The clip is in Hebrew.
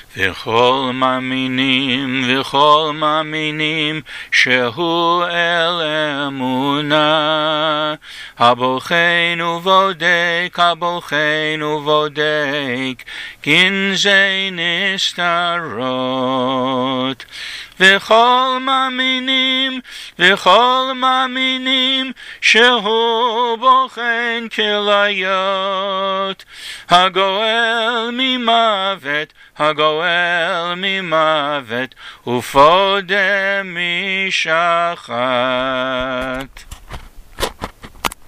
וכל מאמינים שהוא אל אמונה. הבוחן ובודק גנזי נסתרות. וכל מאמינים שהוא בוחן כליות. הגואל ממוות ופודה משחת.